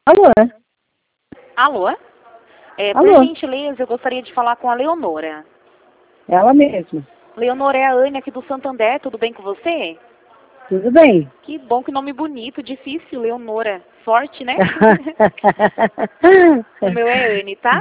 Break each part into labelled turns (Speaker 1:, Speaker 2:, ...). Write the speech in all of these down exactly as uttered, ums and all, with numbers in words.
Speaker 1: Alô?
Speaker 2: Alô? É, por
Speaker 1: Alô?
Speaker 2: gentileza, eu gostaria de falar com a Leonora.
Speaker 1: Ela mesma.
Speaker 2: Leonora é a Anne aqui do Santander, tudo bem com você?
Speaker 1: Tudo bem?
Speaker 2: Que bom, que nome bonito, difícil, Leonora. Sorte, né? O meu é Anne, tá?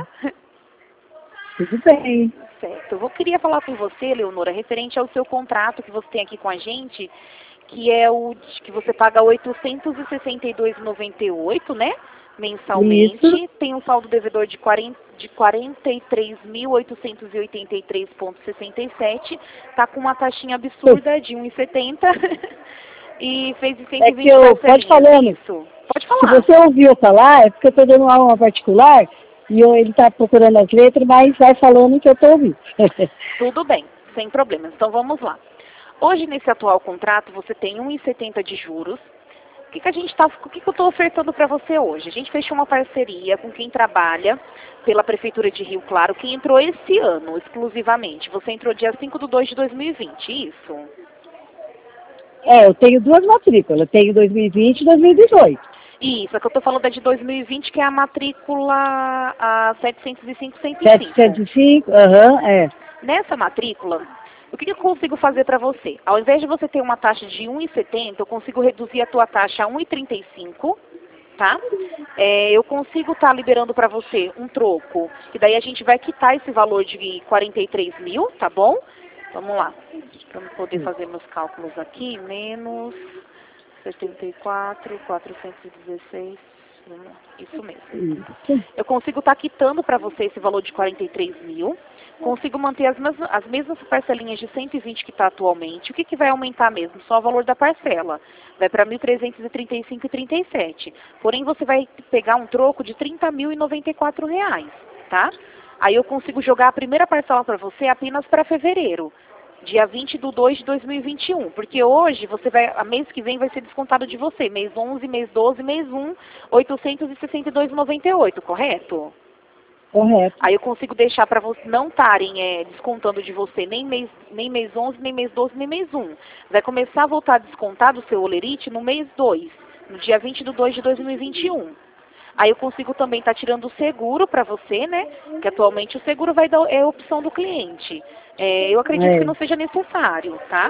Speaker 1: Tudo bem.
Speaker 2: Certo. Eu vou- queria falar com você, Leonora, referente ao seu contrato que você tem aqui com a gente, que é o de- que você paga oitocentos e sessenta e dois reais e noventa e oito, né? Mensalmente.
Speaker 1: Isso.
Speaker 2: Tem um saldo devedor de quarenta, de quarenta e três mil oitocentos e oitenta e três reais e sessenta e sete. Tá com uma taxinha absurda de um real e setenta e fez em cento
Speaker 1: É
Speaker 2: e
Speaker 1: que
Speaker 2: vinte
Speaker 1: eu, pode
Speaker 2: parcelinhas.
Speaker 1: falando,
Speaker 2: Isso. Pode
Speaker 1: se
Speaker 2: falar.
Speaker 1: você ouviu falar, é porque eu estou dando aula particular e eu, ele está procurando as letras, mas vai falando que eu estou ouvindo.
Speaker 2: Tudo bem, sem problemas. Então vamos lá. Hoje, nesse atual contrato, você tem um real e setenta de juros. O que, que a gente tá, o que, que eu estou ofertando para você hoje? A gente fechou uma parceria com quem trabalha pela Prefeitura de Rio Claro, que entrou esse ano, exclusivamente. Você entrou dia cinco de dois de dois mil e vinte, isso?
Speaker 1: É, eu tenho duas matrículas. Eu tenho dois mil e vinte e dois mil e dezoito.
Speaker 2: Isso, a que eu estou falando é de dois mil e vinte, que é a matrícula a setecentos e cinco, cento e cinco.
Speaker 1: setecentos e cinco, aham, é.
Speaker 2: Nessa matrícula, o que que eu consigo fazer para você? Ao invés de você ter uma taxa de um real e setenta, eu consigo reduzir a tua taxa a um real e trinta e cinco, tá? É, eu consigo estar liberando para você um troco, que daí a gente vai quitar esse valor de quarenta e três mil, tá bom? Vamos lá, para eu poder fazer meus cálculos aqui, menos setenta e quatro, quatrocentos e dezesseis, hum, isso mesmo.
Speaker 1: Isso.
Speaker 2: Eu consigo estar quitando para você esse valor de quarenta e três mil, consigo manter as mesmas, as mesmas parcelinhas de cento e vinte que está atualmente. O que, que vai aumentar mesmo? Só o valor da parcela. Vai para mil trezentos e trinta e cinco reais e trinta e sete. Porém, você vai pegar um troco de trinta mil e noventa e quatro reais, tá? Aí eu consigo jogar a primeira parcela para você apenas para fevereiro. Dia vinte de dois de dois mil e vinte e um, porque hoje, você vai, a mês que vem vai ser descontado de você, mês onze, mês doze, mês um, oitocentos e sessenta e dois reais e noventa e oito, correto?
Speaker 1: Correto.
Speaker 2: Aí eu consigo deixar para vocês não estarem é, descontando de você nem mês, nem mês onze, nem mês doze, nem mês um. Vai começar a voltar a descontar do seu olerite no mês dois, no dia vinte de dois de dois mil e vinte e um. Aí eu consigo também estar tirando o seguro para você, né? Que atualmente o seguro vai dar, é a opção do cliente. É, eu acredito
Speaker 1: É.
Speaker 2: que não seja necessário, tá?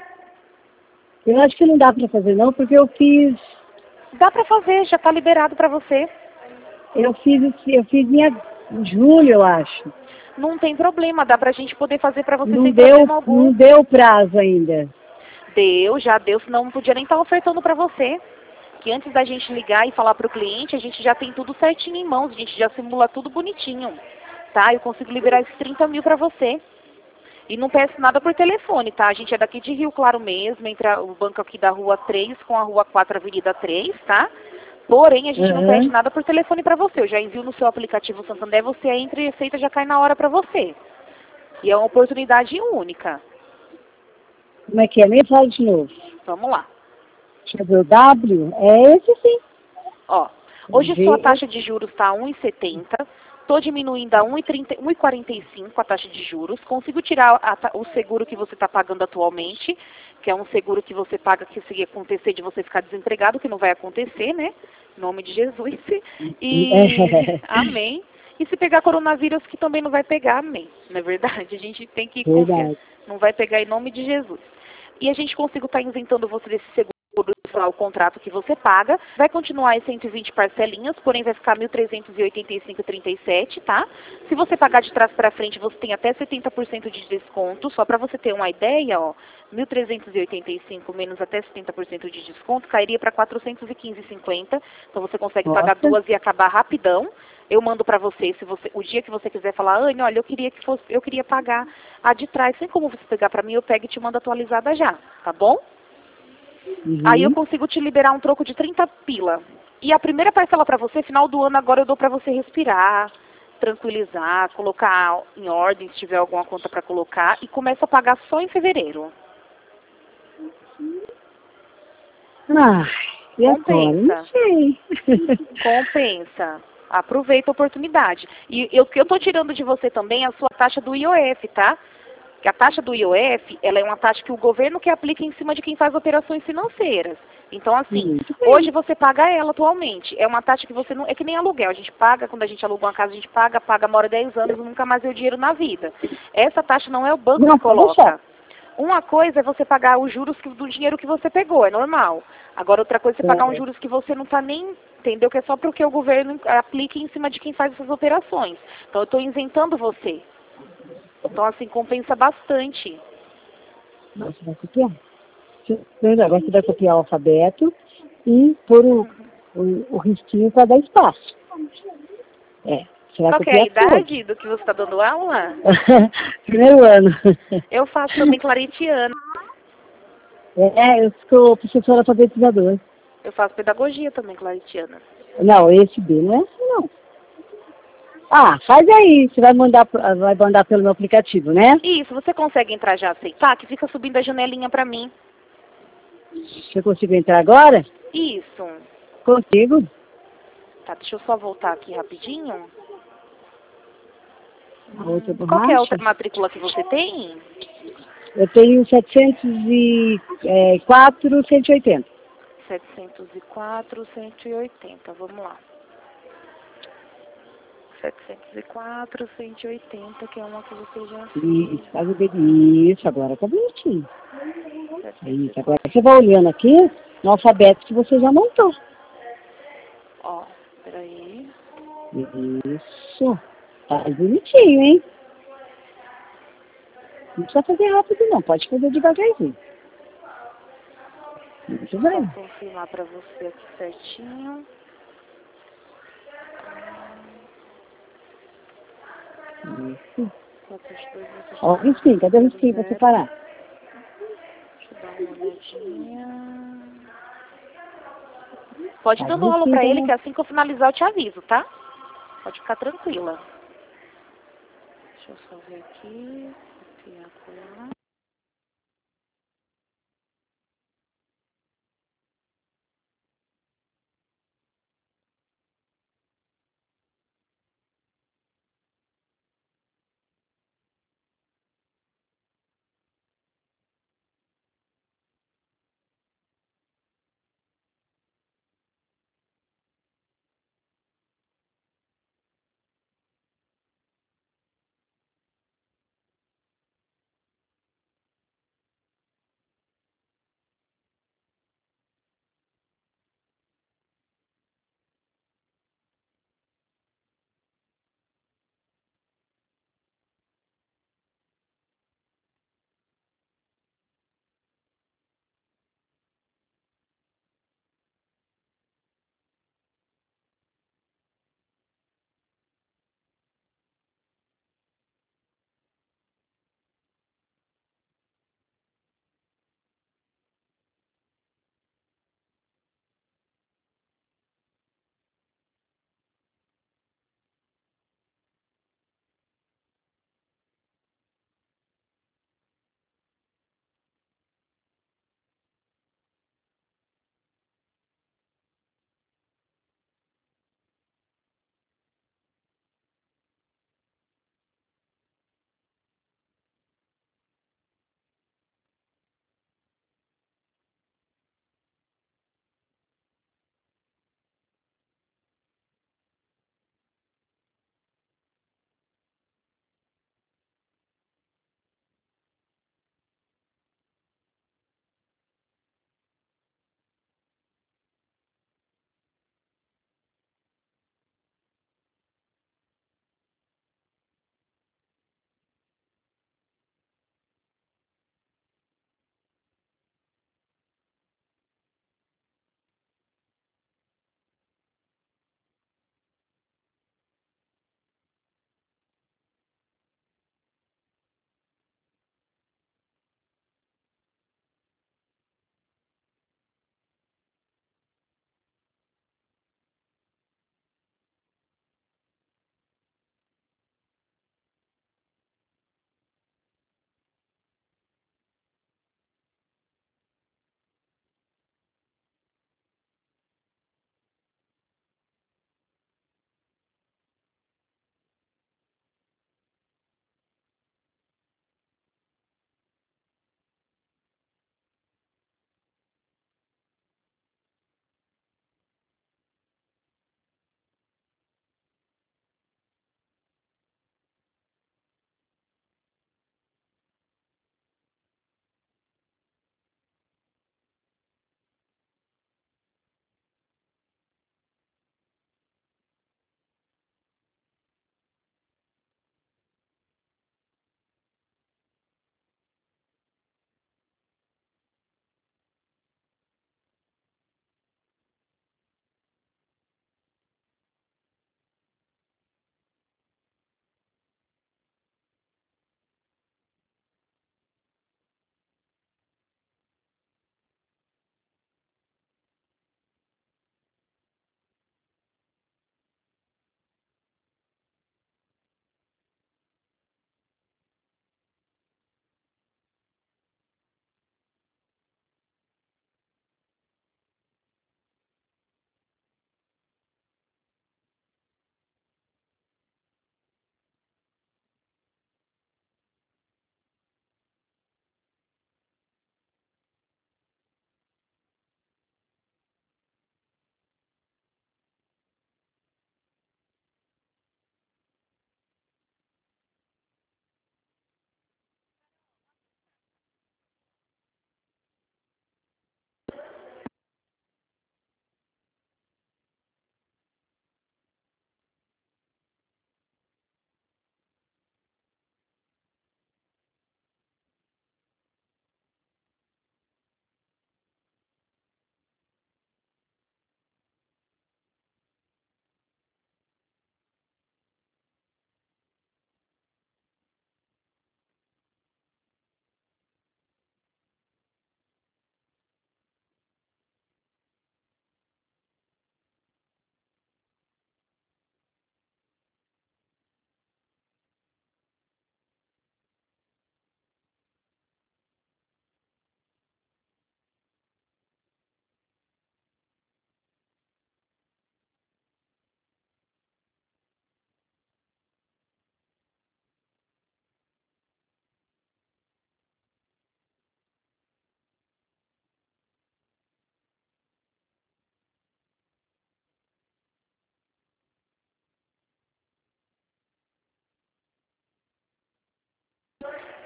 Speaker 1: Eu acho que não dá para fazer não, porque eu fiz,
Speaker 2: Dá para fazer, já está liberado para você.
Speaker 1: eu fiz, esse- eu fiz minha em julho, eu acho.
Speaker 2: Não tem problema, dá para a gente poder fazer para você
Speaker 1: Não
Speaker 2: sem
Speaker 1: deu,
Speaker 2: problema algum.
Speaker 1: não deu prazo ainda.
Speaker 2: Deu, já deu, senão não podia nem estar ofertando para você. Que antes da gente ligar e falar para o cliente, a gente já tem tudo certinho em mãos, a gente já simula tudo bonitinho, tá? Eu consigo liberar esses trinta mil para você. E não peço nada por telefone, tá? A gente é daqui de Rio Claro mesmo, entre a- o banco aqui da Rua três com a Rua quatro, Avenida três, tá? Porém, a gente não
Speaker 1: Aham.
Speaker 2: pede nada por telefone para você. Eu já envio no seu aplicativo Santander, você entra e aceita, já cai na hora para você. E é uma oportunidade única.
Speaker 1: Como é que é? Nem fala de novo.
Speaker 2: Vamos lá.
Speaker 1: Deixa eu ver o W. É esse sim.
Speaker 2: Ó, hoje
Speaker 1: G.
Speaker 2: sua taxa de juros está a um real e setenta. Estou diminuindo a um real e trinta, um real e quarenta e cinco a taxa de juros. Consigo tirar a ta- o seguro que você está pagando atualmente, que é um seguro que você paga que se acontecer de você ficar desempregado, que não vai acontecer, né? Em nome de Jesus. E amém. E se pegar coronavírus, que também não vai pegar, amém. Não é verdade? A gente tem que confiar.
Speaker 1: Verdade.
Speaker 2: Não vai pegar em nome de Jesus. E a gente consigo estar isentando você desse seguro, o contrato que você paga, vai continuar em cento e vinte parcelinhas, porém vai ficar mil trezentos e oitenta e cinco reais e trinta e sete, tá? Se você pagar de trás para frente, você tem até setenta por cento de desconto, só para você ter uma ideia, ó, mil trezentos e oitenta e cinco menos até setenta por cento de desconto, cairia para quatrocentos e quinze reais e cinquenta, então você consegue pagar
Speaker 1: Nossa.
Speaker 2: duas e acabar rapidão. Eu mando para você, se você, o dia que você quiser falar, Anne, olha, eu queria que fosse, eu queria pagar a de trás, sem como você pegar para mim, eu pego e te mando atualizada já, tá bom?
Speaker 1: Uhum.
Speaker 2: Aí eu consigo te liberar um troco de trinta pila. E a primeira parcela para você, final do ano, agora eu dou para você respirar, tranquilizar, colocar em ordem, se tiver alguma conta para colocar, e começa a pagar só em fevereiro.
Speaker 1: Ah, e agora? Não
Speaker 2: Compensa.
Speaker 1: sei.
Speaker 2: Compensa. Aproveita a oportunidade. E eu- o que eu estou tirando de você também é a sua taxa do I O F, tá? Que a taxa do I O F, ela é uma taxa que o governo que aplica em cima de quem faz operações financeiras. Então, assim,
Speaker 1: Muito bem.
Speaker 2: hoje você paga ela atualmente. É uma taxa que você não... É que nem aluguel. A gente paga, quando a gente aluga uma casa, a gente paga, paga, mora dez anos e nunca mais vê o dinheiro na vida. Essa taxa não é o banco
Speaker 1: Não,
Speaker 2: que
Speaker 1: pode deixar.
Speaker 2: coloca. Uma coisa é você pagar os juros que- do dinheiro que você pegou, é normal. Agora, outra coisa é você pagar uns
Speaker 1: É.
Speaker 2: juros que você não está nem... Entendeu? Que é só porque o governo aplica em cima de quem faz essas operações. Então, eu estou isentando você. Então, assim, compensa bastante.
Speaker 1: Nossa, vai copiar. Agora você vai copiar o alfabeto e pôr o, o, o risquinho para dar espaço. É, você vai
Speaker 2: Qual que é a
Speaker 1: copiar tudo.
Speaker 2: idade do que você está dando aula?
Speaker 1: Primeiro ano.
Speaker 2: Eu faço também claretiana.
Speaker 1: É, eu sou professora alfabetizadora.
Speaker 2: Eu faço pedagogia também claretiana.
Speaker 1: Não, esse B não é assim, não. Ah, faz aí. Você vai mandar, vai mandar pelo meu aplicativo, né?
Speaker 2: Isso, você consegue entrar já aceitar? Que fica subindo a janelinha pra mim.
Speaker 1: Você conseguiu entrar agora?
Speaker 2: Isso.
Speaker 1: Consigo.
Speaker 2: Tá, deixa eu só voltar aqui rapidinho.
Speaker 1: A outra
Speaker 2: Qual que é a
Speaker 1: borracha.
Speaker 2: outra matrícula que você tem?
Speaker 1: Eu tenho setecentos e quatro, cento e oitenta.
Speaker 2: setecentos e quatro, cento e oitenta, vamos lá. setecentos e quatro, cento e oitenta, que é uma que você já fez.
Speaker 1: Isso, faz o dedo. Isso, agora tá bonitinho. Isso, agora você vai olhando aqui no alfabeto que você já montou.
Speaker 2: Ó, peraí.
Speaker 1: Isso. Tá bonitinho, hein? Não precisa fazer rápido, não. Pode fazer devagarzinho. Muito
Speaker 2: Só
Speaker 1: bem.
Speaker 2: confirmar pra você aqui certinho.
Speaker 1: Isso.
Speaker 2: quatro dois,
Speaker 1: Ó, o risquinho. Cadê o risquinho pra separar?
Speaker 2: Deixa eu dar uma olhadinha. Pode ir
Speaker 1: Faz o
Speaker 2: dando rolo
Speaker 1: risquinho
Speaker 2: pra ele,
Speaker 1: também.
Speaker 2: que assim que eu finalizar eu te aviso, tá? Pode ficar tranquila. Deixa eu só ver aqui. Copiar, colar.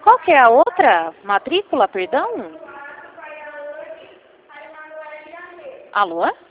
Speaker 2: Qual que é a outra matrícula, perdão? Alô?